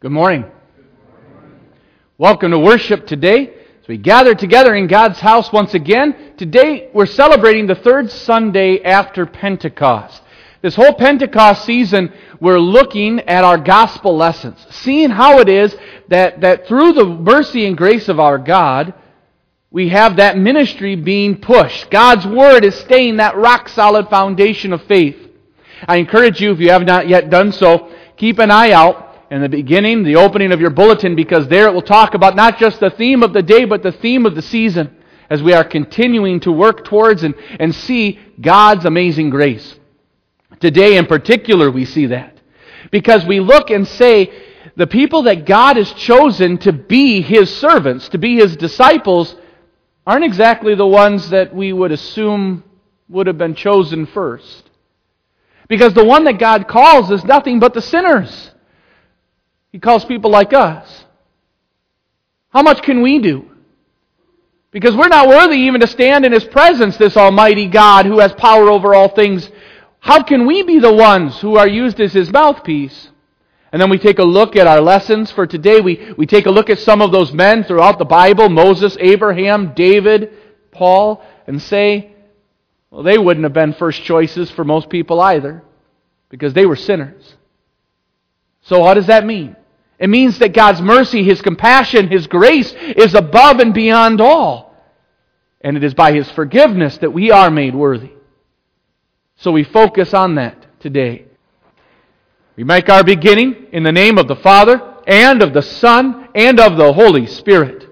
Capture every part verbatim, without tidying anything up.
Good morning. Welcome to worship today. As we gather together in God's house once again, today we're celebrating the third Sunday after Pentecost. This whole Pentecost season, we're looking at our gospel lessons, seeing how it is that, that through the mercy and grace of our God, we have that ministry being pushed. God's Word is staying that rock-solid foundation of faith. I encourage you, if you have not yet done so, keep an eye out in the beginning, the opening of your bulletin, because there it will talk about not just the theme of the day, but the theme of the season, as we are continuing to work towards and, and see God's amazing grace. Today in particular, we see that. Because we look and say, the people that God has chosen to be His servants, to be His disciples, aren't exactly the ones that we would assume would have been chosen first. Because the one that God calls is nothing but the sinners. He calls people like us. How much can we do? Because we're not worthy even to stand in His presence, this Almighty God who has power over all things. How can we be the ones who are used as His mouthpiece? And then we take a look at our lessons for today. We, we take a look at some of those men throughout the Bible, Moses, Abraham, David, Paul, and say, well, they wouldn't have been first choices for most people either, because they were sinners. So what does that mean? It means that God's mercy, His compassion, His grace is above and beyond all. And it is by His forgiveness that we are made worthy. So we focus on that today. We make our beginning in the name of the Father, and of the Son, and of the Holy Spirit.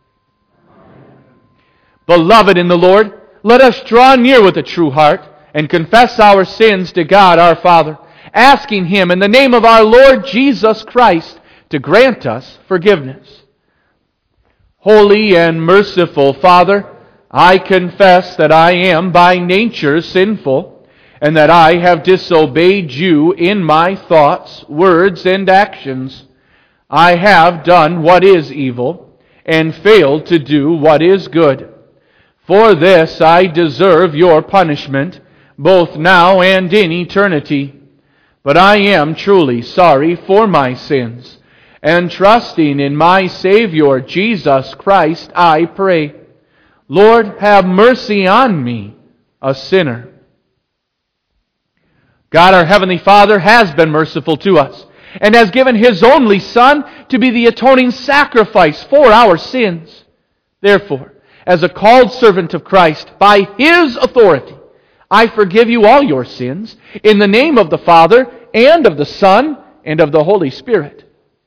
Beloved in the Lord, let us draw near with a true heart and confess our sins to God our Father, asking Him in the name of our Lord Jesus Christ to grant us forgiveness. Holy and merciful Father, I confess that I am by nature sinful, and that I have disobeyed You in my thoughts, words, and actions. I have done what is evil, and failed to do what is good. For this I deserve Your punishment, both now and in eternity. But I am truly sorry for my sins, and trusting in my Savior, Jesus Christ, I pray, Lord, have mercy on me, a sinner. God, our Heavenly Father, has been merciful to us, and has given His only Son to be the atoning sacrifice for our sins. Therefore, as a called servant of Christ, by His authority, I forgive you all your sins, in the name of the Father, and of the Son, and of the Holy Spirit.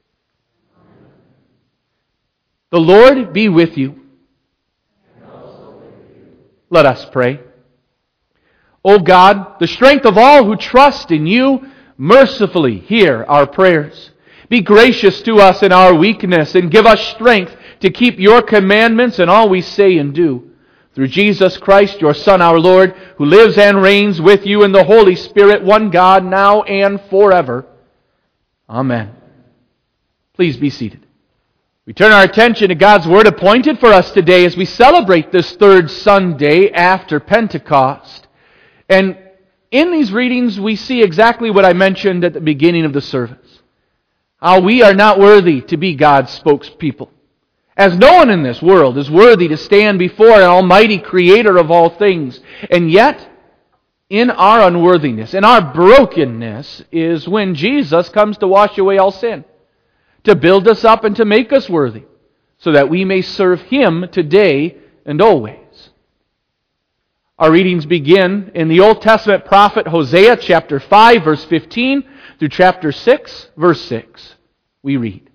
The Lord be with you. And also with you. Let us pray. O God, the strength of all who trust in You, mercifully hear our prayers. Be gracious to us in our weakness, and give us strength to keep Your commandments in all we say and do. Through Jesus Christ, Your Son, our Lord, who lives and reigns with You in the Holy Spirit, one God, now and forever. Amen. Please be seated. We turn our attention to God's Word appointed for us today as we celebrate this third Sunday after Pentecost. And in these readings, we see exactly what I mentioned at the beginning of the service. How we are not worthy to be God's spokespeople. As no one in this world is worthy to stand before an almighty Creator of all things. And yet, in our unworthiness, in our brokenness, is when Jesus comes to wash away all sin, to build us up and to make us worthy, so that we may serve Him today and always. Our readings begin in the Old Testament prophet Hosea chapter five, verse fifteen, through chapter six, verse six. We read,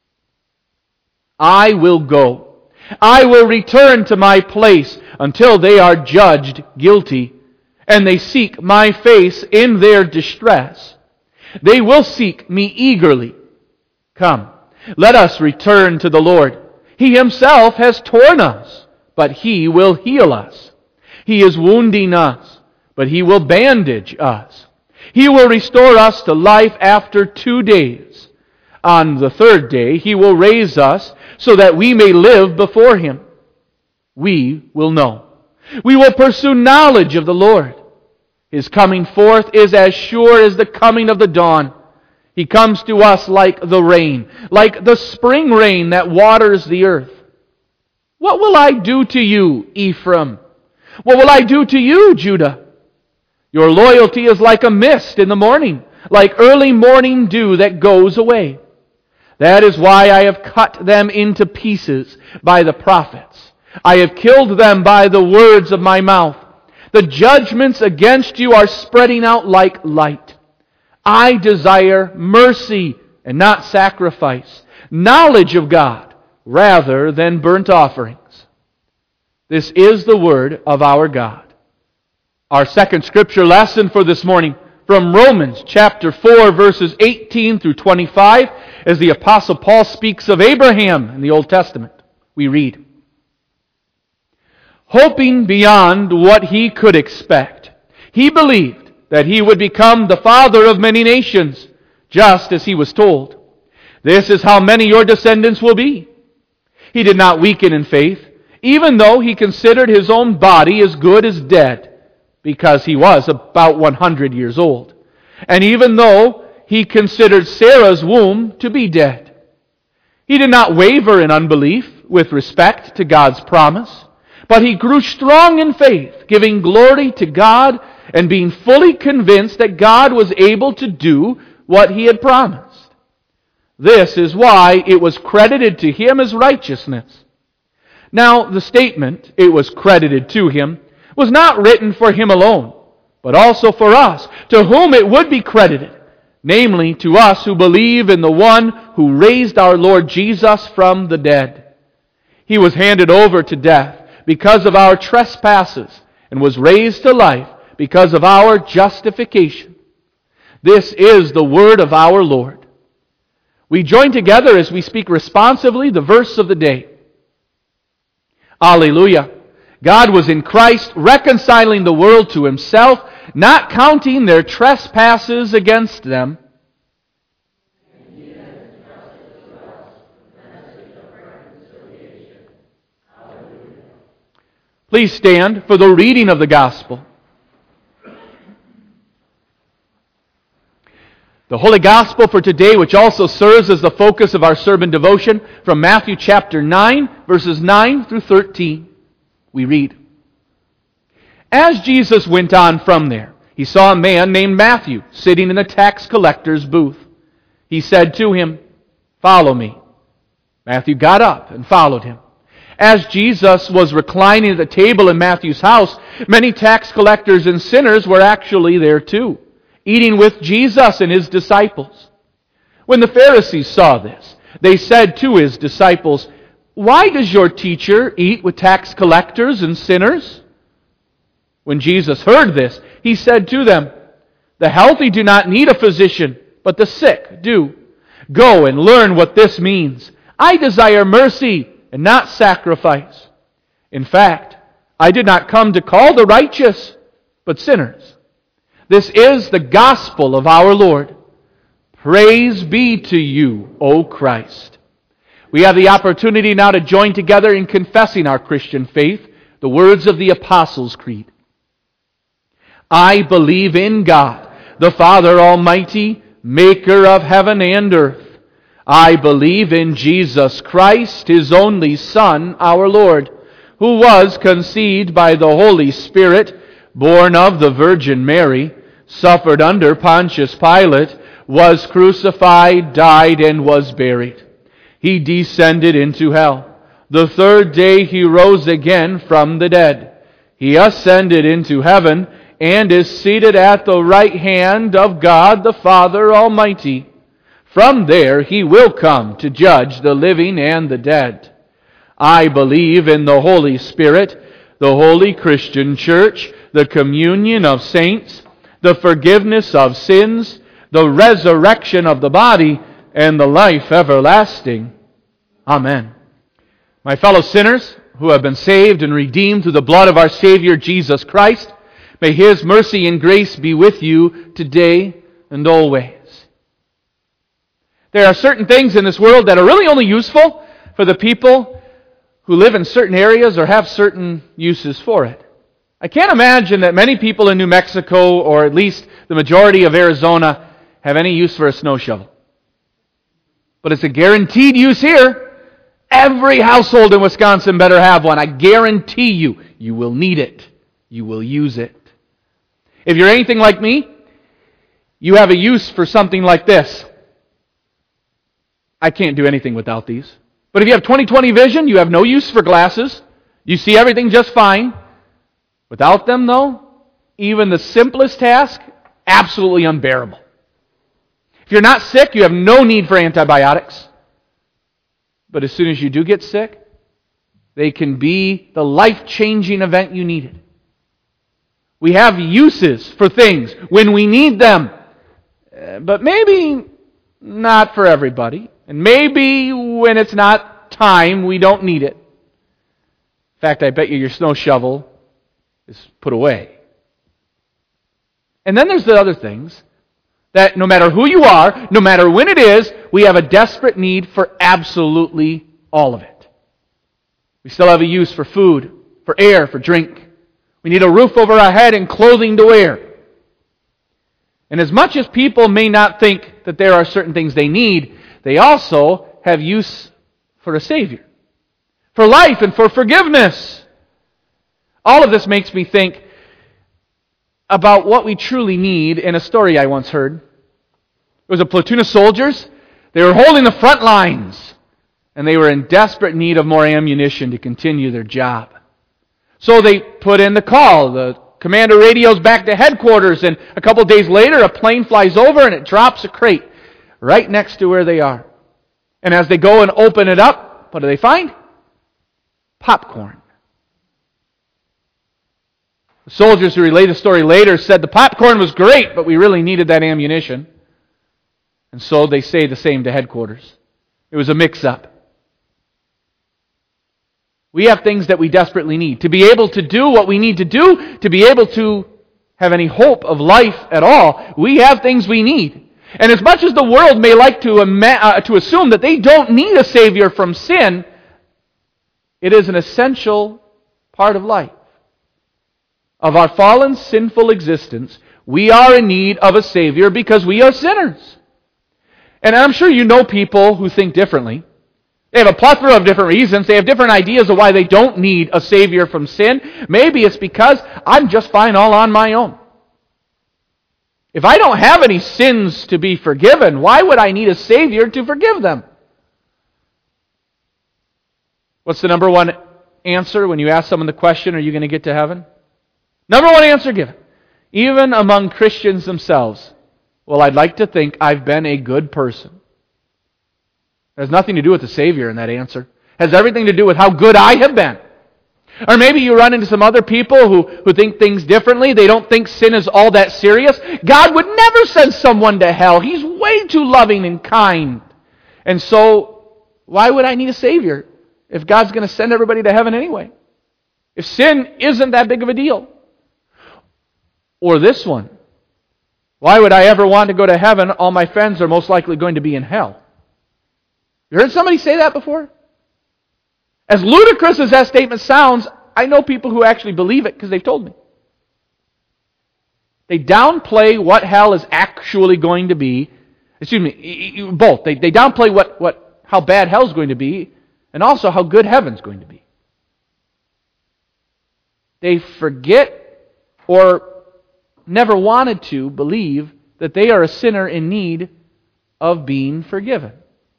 I will go. I will return to my place until they are judged guilty, and they seek my face in their distress. They will seek me eagerly. Come, let us return to the Lord. He Himself has torn us, but He will heal us. He is wounding us, but He will bandage us. He will restore us to life after two days. On the third day, He will raise us so that we may live before Him. We will know. We will pursue knowledge of the Lord. His coming forth is as sure as the coming of the dawn. He comes to us like the rain, like the spring rain that waters the earth. What will I do to you, Ephraim? What will I do to you, Judah? Your loyalty is like a mist in the morning, like early morning dew that goes away. That is why I have cut them into pieces by the prophets. I have killed them by the words of my mouth. The judgments against you are spreading out like light. I desire mercy and not sacrifice, knowledge of God rather than burnt offerings. This is the word of our God. Our second scripture lesson for this morning from Romans chapter four, verses eighteen through twenty-five, as the Apostle Paul speaks of Abraham in the Old Testament. We read, hoping beyond what he could expect, he believed that he would become the father of many nations, just as he was told. This is how many your descendants will be. He did not weaken in faith, even though he considered his own body as good as dead, because he was about one hundred years old. And even though he considered Sarah's womb to be dead. He did not waver in unbelief with respect to God's promise, but he grew strong in faith, giving glory to God and being fully convinced that God was able to do what he had promised. This is why it was credited to him as righteousness. Now, the statement, it was credited to him, was not written for him alone, but also for us, to whom it would be credited, namely to us who believe in the one who raised our Lord Jesus from the dead. He was handed over to death because of our trespasses and was raised to life because of our justification. This is the word of our Lord. We join together as we speak responsively the verse of the day. Alleluia. God was in Christ reconciling the world to himself, not counting their trespasses against them. Please stand for the reading of the gospel. The Holy Gospel for today, which also serves as the focus of our sermon devotion, from Matthew chapter nine, verses nine through thirteen. We read, as Jesus went on from there, he saw a man named Matthew sitting in the tax collector's booth. He said to him, follow me. Matthew got up and followed him. As Jesus was reclining at the table in Matthew's house, many tax collectors and sinners were actually there too, eating with Jesus and his disciples. When the Pharisees saw this, they said to his disciples, why does your teacher eat with tax collectors and sinners? When Jesus heard this, he said to them, the healthy do not need a physician, but the sick do. Go and learn what this means. I desire mercy and not sacrifice. In fact, I did not come to call the righteous, but sinners. This is the gospel of our Lord. Praise be to you, O Christ. We have the opportunity now to join together in confessing our Christian faith, the words of the Apostles' Creed. I believe in God, the Father Almighty, maker of heaven and earth. I believe in Jesus Christ, His only Son, our Lord, who was conceived by the Holy Spirit, born of the Virgin Mary, suffered under Pontius Pilate, was crucified, died, and was buried. He descended into hell. The third day He rose again from the dead. He ascended into heaven and is seated at the right hand of God the Father Almighty. From there He will come to judge the living and the dead. I believe in the Holy Spirit, the holy Christian Church, the communion of saints, the forgiveness of sins, the resurrection of the body, and the life everlasting. Amen. My fellow sinners who have been saved and redeemed through the blood of our Savior Jesus Christ, may His mercy and grace be with you today and always. There are certain things in this world that are really only useful for the people who live in certain areas or have certain uses for it. I can't imagine that many people in New Mexico, or at least the majority of Arizona, have any use for a snow shovel. But it's a guaranteed use here. Every household in Wisconsin better have one. I guarantee you, you will need it. You will use it. If you're anything like me, you have a use for something like this. I can't do anything without these. But if you have twenty twenty vision, you have no use for glasses. You see everything just fine. Without them, though, even the simplest task, absolutely unbearable. If you're not sick, you have no need for antibiotics. But as soon as you do get sick, they can be the life-changing event you needed. We have uses for things when we need them. But maybe not for everybody. And maybe when it's not time, we don't need it. In fact, I bet you your snow shovel is put away. And then there's the other things that no matter who you are, no matter when it is, we have a desperate need for absolutely all of it. We still have a use for food, for air, for drink. We need a roof over our head and clothing to wear. And as much as people may not think that there are certain things they need, they also have use for a Savior, for life and for forgiveness. All of this makes me think about what we truly need in a story I once heard. It was a platoon of soldiers. They were holding the front lines, and they were in desperate need of more ammunition to continue their job. So they put in the call. The commander radios back to headquarters, and a couple days later, a plane flies over and it drops a crate right next to where they are. And as they go and open it up, what do they find? Popcorn. The soldiers who relate the story later said the popcorn was great, but we really needed that ammunition. And so they say the same to headquarters. It was a mix-up. We have things that we desperately need. To be able to do what we need to do, to be able to have any hope of life at all, we have things we need. And as much as the world may like to, ima- uh, to assume that they don't need a Savior from sin, it is an essential part of life. Of our fallen, sinful existence, we are in need of a Savior because we are sinners. And I'm sure you know people who think differently. They have a plethora of different reasons. They have different ideas of why they don't need a Savior from sin. Maybe it's because I'm just fine all on my own. If I don't have any sins to be forgiven, why would I need a Savior to forgive them? What's the number one answer when you ask someone the question, are you going to get to heaven? Number one answer given. Even among Christians themselves. Well, I'd like to think I've been a good person. It has nothing to do with the Savior in that answer. It has everything to do with how good I have been. Or maybe you run into some other people who, who think things differently. They don't think sin is all that serious. God would never send someone to hell. He's way too loving and kind. And so, why would I need a Savior if God's going to send everybody to heaven anyway? If sin isn't that big of a deal. Or this one. Why would I ever want to go to heaven? All my friends are most likely going to be in hell. You heard somebody say that before? As ludicrous as that statement sounds, I know people who actually believe it because they've told me. They downplay what hell is actually going to be. Excuse me, both. They, they downplay what, what, how bad hell's going to be and also how good heaven's going to be. They forget or never wanted to believe that they are a sinner in need of being forgiven.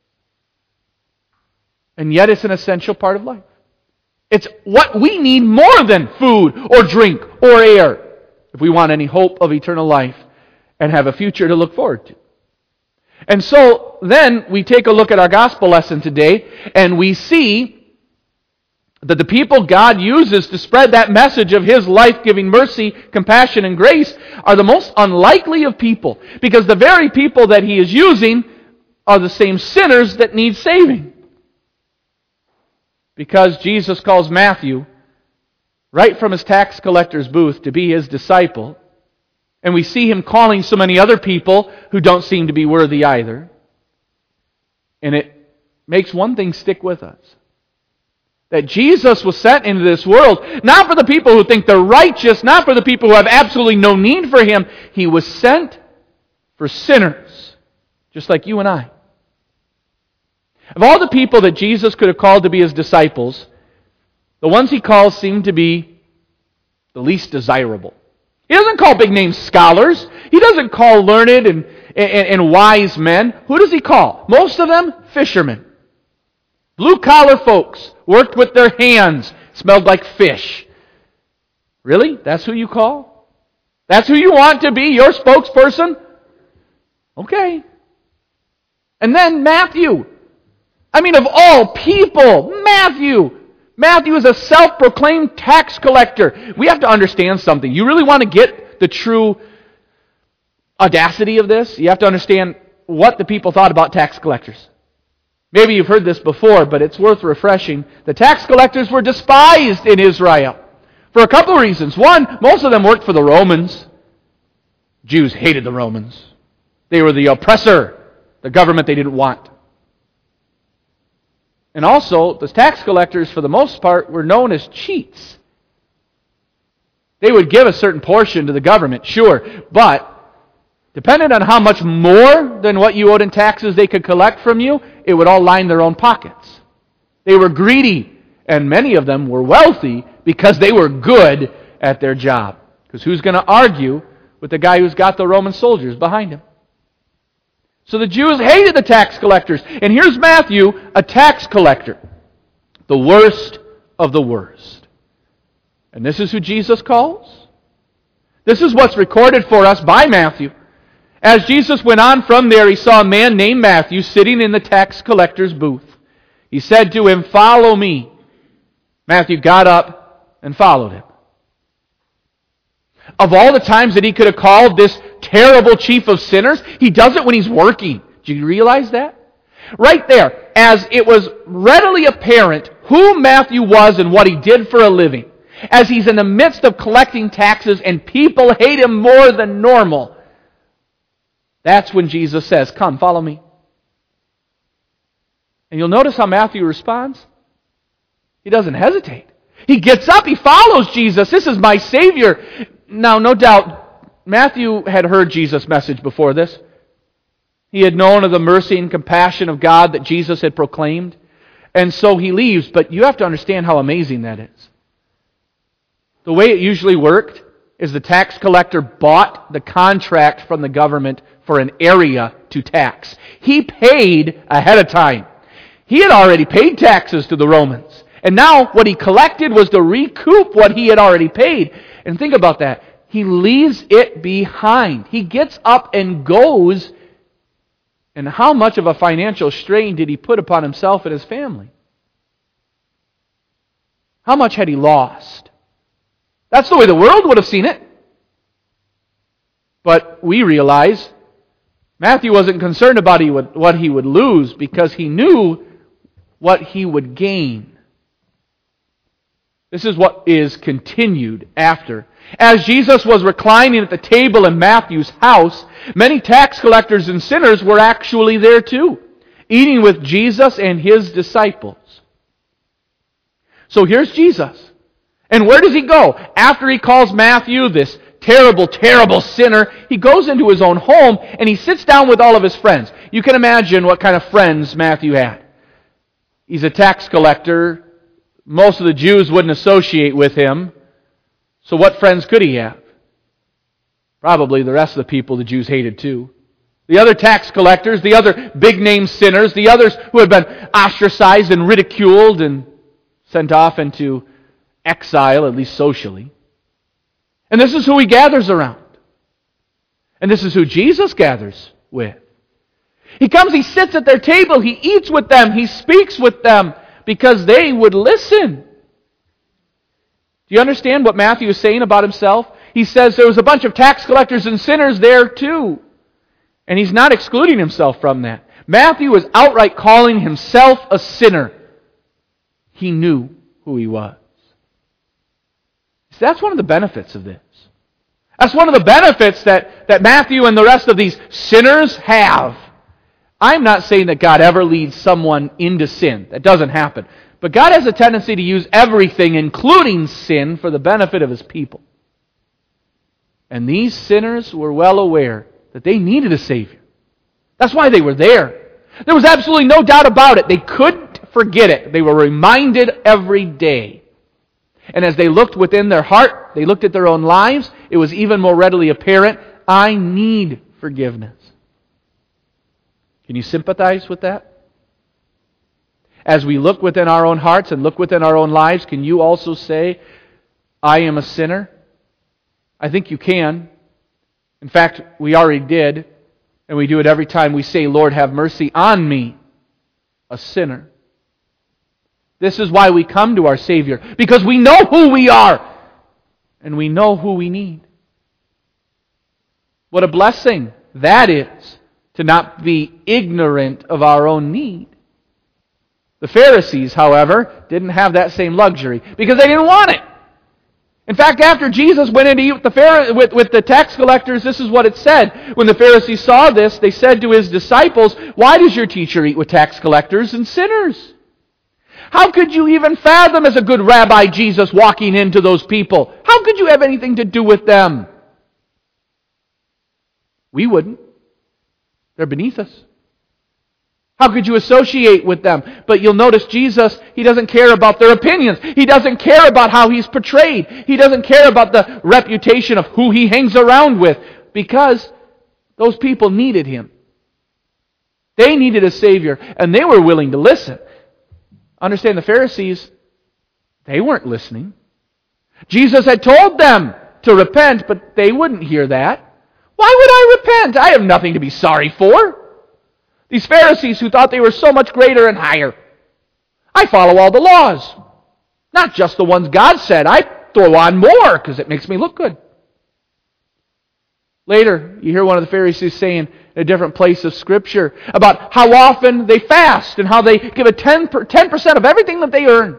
And yet it's an essential part of life. It's what we need more than food or drink or air if we want any hope of eternal life and have a future to look forward to. And so then we take a look at our gospel lesson today and we see that the people God uses to spread that message of His life-giving mercy, compassion, and grace are the most unlikely of people because the very people that He is using are the same sinners that need saving. Because Jesus calls Matthew right from his tax collector's booth to be His disciple. And we see Him calling so many other people who don't seem to be worthy either. And it makes one thing stick with us. That Jesus was sent into this world, not for the people who think they're righteous, not for the people who have absolutely no need for Him. He was sent for for sinners, just like you and I. Of all the people that Jesus could have called to be His disciples, the ones He calls seem to be the least desirable. He doesn't call big-name scholars. He doesn't call learned and, and, and wise men. Who does He call? Most of them, fishermen. Blue-collar folks, worked with their hands, smelled like fish. Really? That's who you call? That's who you want to be your spokesperson? Okay. And then Matthew. I mean, of all people, Matthew. Matthew is a self-proclaimed tax collector. We have to understand something. You really want to get the true audacity of this? You have to understand what the people thought about tax collectors. Maybe you've heard this before, but it's worth refreshing. The tax collectors were despised in Israel for a couple of reasons. One, most of them worked for the Romans. Jews hated the Romans. They were the oppressor, the government they didn't want. And also, the tax collectors, for the most part, were known as cheats. They would give a certain portion to the government, sure, but depending on how much more than what you owed in taxes they could collect from you, it would all line their own pockets. They were greedy, and many of them were wealthy because they were good at their job. Because who's going to argue with the guy who's got the Roman soldiers behind him? So the Jews hated the tax collectors. And here's Matthew, a tax collector. The worst of the worst. And this is who Jesus calls? This is what's recorded for us by Matthew. As Jesus went on from there, He saw a man named Matthew sitting in the tax collector's booth. He said to him, "Follow me." Matthew got up and followed him. Of all the times that he could have called this terrible chief of sinners, he does it when he's working. Do you realize that? Right there, as it was readily apparent who Matthew was and what he did for a living, as he's in the midst of collecting taxes and people hate him more than normal, that's when Jesus says, "Come, follow me." And you'll notice how Matthew responds. He doesn't hesitate. He gets up, he follows Jesus. This is my Savior. Now, no doubt, Matthew had heard Jesus' message before this. He had known of the mercy and compassion of God that Jesus had proclaimed. And so he leaves, but you have to understand how amazing that is. The way it usually worked is the tax collector bought the contract from the government for an area to tax. He paid ahead of time. He had already paid taxes to the Romans. And now what he collected was to recoup what he had already paid. And think about that. He leaves it behind. He gets up and goes. And how much of a financial strain did he put upon himself and his family? How much had he lost? That's the way the world would have seen it. But we realize Matthew wasn't concerned about what he would lose because he knew what he would gain. This is what is continued after. As Jesus was reclining at the table in Matthew's house, many tax collectors and sinners were actually there too, eating with Jesus and His disciples. So here's Jesus. And where does He go? After He calls Matthew this terrible, terrible sinner, He goes into His own home and He sits down with all of His friends. You can imagine what kind of friends Matthew had. He's a tax collector. Most of the Jews wouldn't associate with him. So what friends could he have? Probably the rest of the people the Jews hated too. The other tax collectors, the other big-name sinners, the others who had been ostracized and ridiculed and sent off into exile, at least socially. And this is who he gathers around. And this is who Jesus gathers with. He comes, he sits at their table, he eats with them, he speaks with them, because they would listen. Do you understand what Matthew is saying about himself? He says there was a bunch of tax collectors and sinners there too. And he's not excluding himself from that. Matthew is outright calling himself a sinner. He knew who he was. So that's one of the benefits of this. That's one of the benefits that, that Matthew and the rest of these sinners have. I'm not saying that God ever leads someone into sin. That doesn't happen. But God has a tendency to use everything, including sin, for the benefit of His people. And these sinners were well aware that they needed a Savior. That's why they were there. There was absolutely no doubt about it. They couldn't forget it. They were reminded every day. And as they looked within their heart, they looked at their own lives, it was even more readily apparent, I need forgiveness. Can you sympathize with that? As we look within our own hearts and look within our own lives, can you also say, I am a sinner? I think you can. In fact, we already did, and we do it every time we say, Lord, have mercy on me, a sinner. This is why we come to our Savior, because we know who we are, and we know who we need. What a blessing that is, to not be ignorant of our own need. The Pharisees, however, didn't have that same luxury, because they didn't want it. In fact, after Jesus went in to eat with the, Pharisees, with, with the tax collectors, this is what it said. When the Pharisees saw this, they said to His disciples, why does your teacher eat with tax collectors and sinners? How could you even fathom as a good rabbi Jesus walking into those people? How could you have anything to do with them? We wouldn't. They're beneath us. How could you associate with them? But you'll notice Jesus, He doesn't care about their opinions. He doesn't care about how He's portrayed. He doesn't care about the reputation of who He hangs around with, because those people needed Him. They needed a Savior, and they were willing to listen. Understand, the Pharisees, they weren't listening. Jesus had told them to repent, but they wouldn't hear that. Why would I repent? I have nothing to be sorry for. These Pharisees who thought they were so much greater and higher. I follow all the laws. Not just the ones God said. I throw on more because it makes me look good. Later, you hear one of the Pharisees saying in a different place of Scripture about how often they fast and how they give a ten percent of everything that they earn.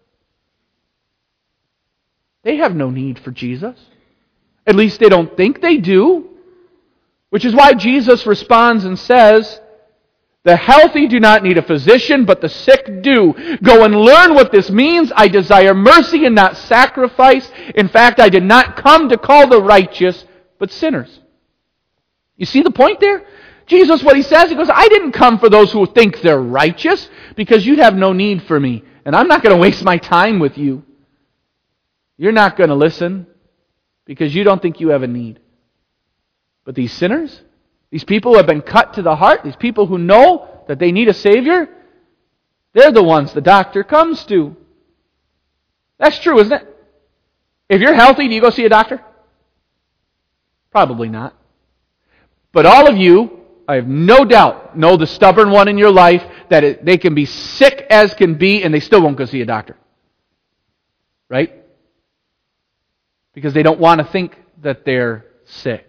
They have no need for Jesus. At least they don't think they do. Which is why Jesus responds and says, the healthy do not need a physician, but the sick do. Go and learn what this means. I desire mercy and not sacrifice. In fact, I did not come to call the righteous, but sinners. You see the point there? Jesus, what He says, He goes, I didn't come for those who think they're righteous, because you'd have no need for me. And I'm not going to waste my time with you. You're not going to listen, because you don't think you have a need. But these sinners, these people who have been cut to the heart, these people who know that they need a Savior, they're the ones the doctor comes to. That's true, isn't it? If you're healthy, do you go see a doctor? Probably not. But all of you, I have no doubt, know the stubborn one in your life that it, they can be sick as can be and they still won't go see a doctor. Right? Because they don't want to think that they're sick.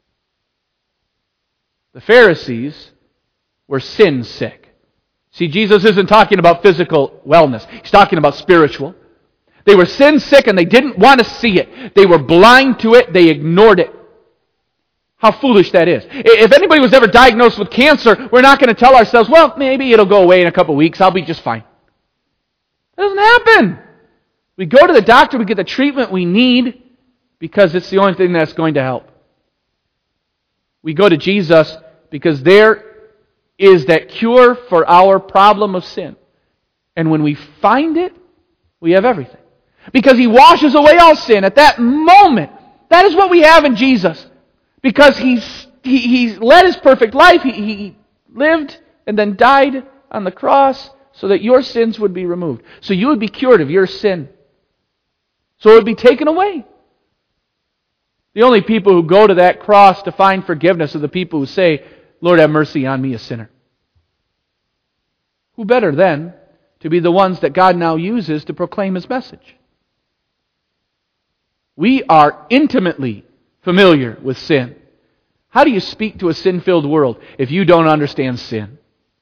The Pharisees were sin sick. See, Jesus isn't talking about physical wellness. He's talking about spiritual. They were sin sick and they didn't want to see it. They were blind to it. They ignored it. How foolish that is. If anybody was ever diagnosed with cancer, we're not going to tell ourselves, well, maybe it'll go away in a couple of weeks. I'll be just fine. That doesn't happen. We go to the doctor, we get the treatment we need because it's the only thing that's going to help. We go to Jesus because there is that cure for our problem of sin. And when we find it, we have everything. Because He washes away all sin at that moment. That is what we have in Jesus. Because He's, He He led His perfect life. He, he lived and then died on the cross so that your sins would be removed. So you would be cured of your sin. So it would be taken away. The only people who go to that cross to find forgiveness are the people who say, Lord, have mercy on me, a sinner. Who better then to be the ones that God now uses to proclaim His message? We are intimately familiar with sin. How do you speak to a sin-filled world if you don't understand sin?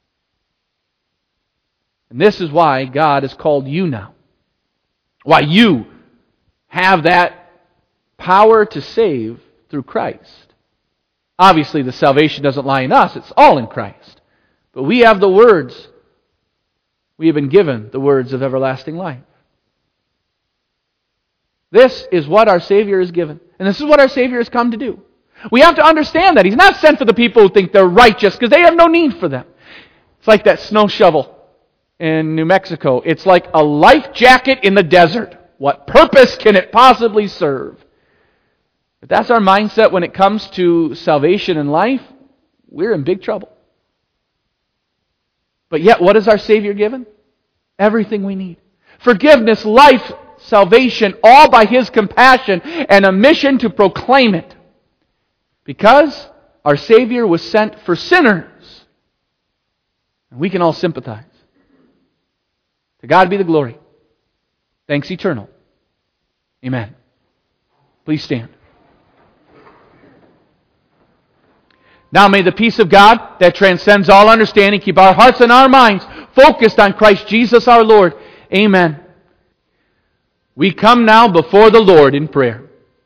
And this is why God has called you now. Why you have that power to save through Christ. Obviously, the salvation doesn't lie in us. It's all in Christ. But we have the words. We have been given the words of everlasting life. This is what our Savior has given. And this is what our Savior has come to do. We have to understand that. He's not sent for the people who think they're righteous, because they have no need for them. It's like that snow shovel in New Mexico. It's like a life jacket in the desert. What purpose can it possibly serve? If that's our mindset when it comes to salvation and life, we're in big trouble. But yet, what is our Savior given? Everything we need. Forgiveness, life, salvation, all by His compassion and a mission to proclaim it. Because our Savior was sent for sinners. And we can all sympathize. To God be the glory. Thanks eternal. Amen. Please stand. Now may the peace of God that transcends all understanding keep our hearts and our minds focused on Christ Jesus our Lord. Amen. We come now before the Lord in prayer.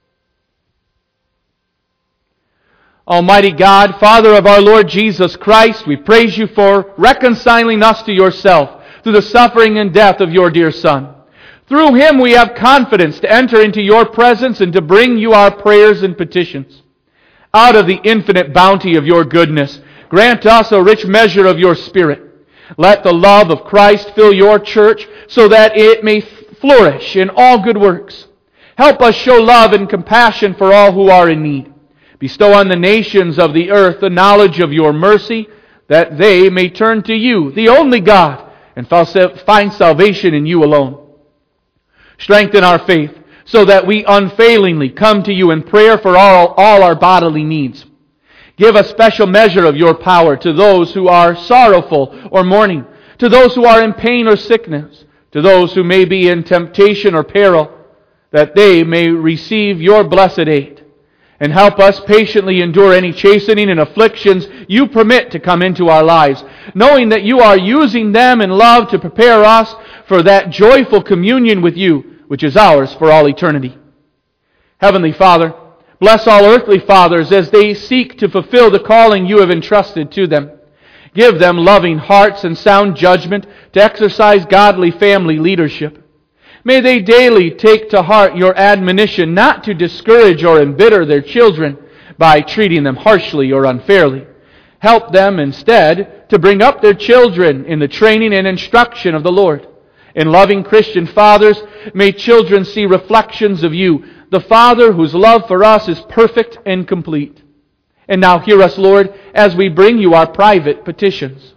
Almighty God, Father of our Lord Jesus Christ, we praise You for reconciling us to Yourself through the suffering and death of Your dear Son. Through Him we have confidence to enter into Your presence and to bring You our prayers and petitions. Out of the infinite bounty of Your goodness, grant us a rich measure of Your Spirit. Let the love of Christ fill Your church so that it may flourish in all good works. Help us show love and compassion for all who are in need. Bestow on the nations of the earth the knowledge of Your mercy, that they may turn to You, the only God, and find salvation in You alone. Strengthen our faith, so that we unfailingly come to You in prayer for all, all our bodily needs. Give a special measure of Your power to those who are sorrowful or mourning, to those who are in pain or sickness, to those who may be in temptation or peril, that they may receive Your blessed aid. And help us patiently endure any chastening and afflictions You permit to come into our lives, knowing that You are using them in love to prepare us for that joyful communion with You, which is ours for all eternity. Heavenly Father, bless all earthly fathers as they seek to fulfill the calling You have entrusted to them. Give them loving hearts and sound judgment to exercise godly family leadership. May they daily take to heart Your admonition not to discourage or embitter their children by treating them harshly or unfairly. Help them instead to bring up their children in the training and instruction of the Lord. In loving Christian fathers, may children see reflections of You, the Father whose love for us is perfect and complete. And now hear us, Lord, as we bring You our private petitions.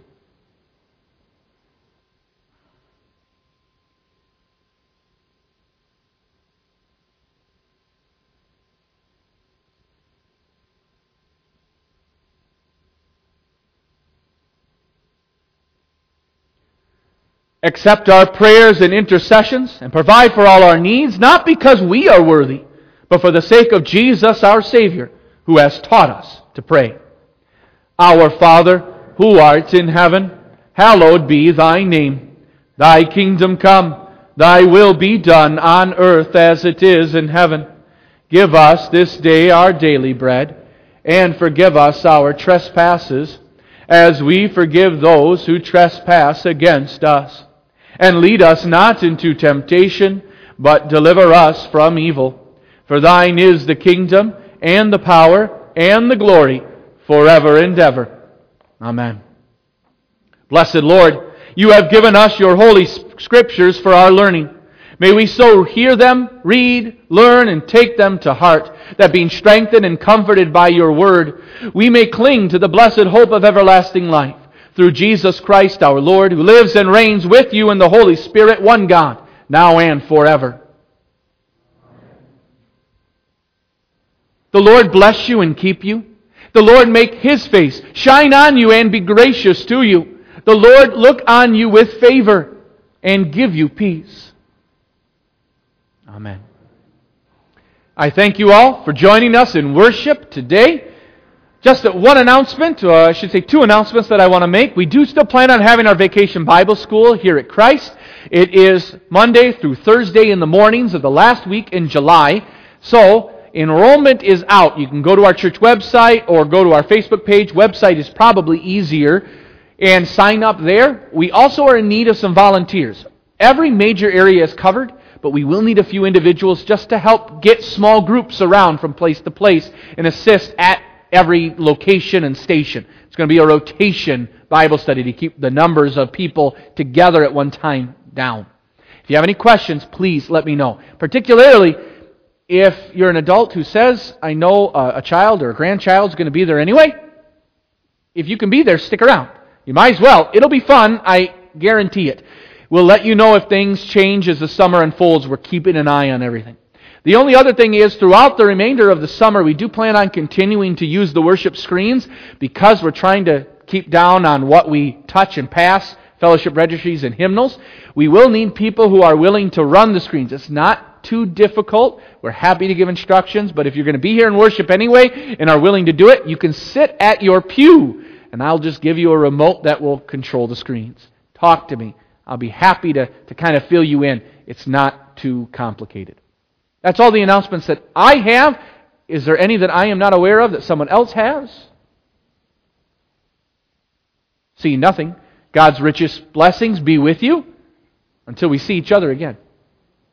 Accept our prayers and intercessions and provide for all our needs, not because we are worthy, but for the sake of Jesus our Savior, who has taught us to pray. Our Father, who art in heaven, hallowed be Thy name. Thy kingdom come, Thy will be done on earth as it is in heaven. Give us this day our daily bread, and forgive us our trespasses, as we forgive those who trespass against us. And lead us not into temptation, but deliver us from evil. For Thine is the kingdom, and the power, and the glory, forever and ever. Amen. Blessed Lord, You have given us Your holy Scriptures for our learning. May we so hear them, read, learn, and take them to heart, that being strengthened and comforted by Your word, we may cling to the blessed hope of everlasting life. Through Jesus Christ our Lord, who lives and reigns with You in the Holy Spirit, one God, now and forever. The Lord bless you and keep you. The Lord make His face shine on you and be gracious to you. The Lord look on you with favor and give you peace. Amen. I thank you all for joining us in worship today. Just one announcement, or I should say two announcements that I want to make. We do still plan on having our Vacation Bible School here at Christ. It is Monday through Thursday in the mornings of the last week in July. So, enrollment is out. You can go to our church website or go to our Facebook page. Website is probably easier. And sign up there. We also are in need of some volunteers. Every major area is covered, but we will need a few individuals just to help get small groups around from place to place and assist at every location and station. It's going to be a rotation Bible study to keep the numbers of people together at one time down. If you have any questions, please let me know. Particularly if you're an adult who says, I know a child or a grandchild is going to be there anyway. If you can be there, stick around. You might as well. It'll be fun. I guarantee it. We'll let you know if things change as the summer unfolds. We're keeping an eye on everything. The only other thing is, throughout the remainder of the summer, we do plan on continuing to use the worship screens because we're trying to keep down on what we touch and pass, fellowship registries and hymnals. We will need people who are willing to run the screens. It's not too difficult. We're happy to give instructions, but if you're going to be here and worship anyway and are willing to do it, you can sit at your pew, and I'll just give you a remote that will control the screens. Talk to me. I'll be happy to, to kind of fill you in. It's not too complicated. That's all the announcements that I have. Is there any that I am not aware of that someone else has? See nothing. God's richest blessings be with you until we see each other again.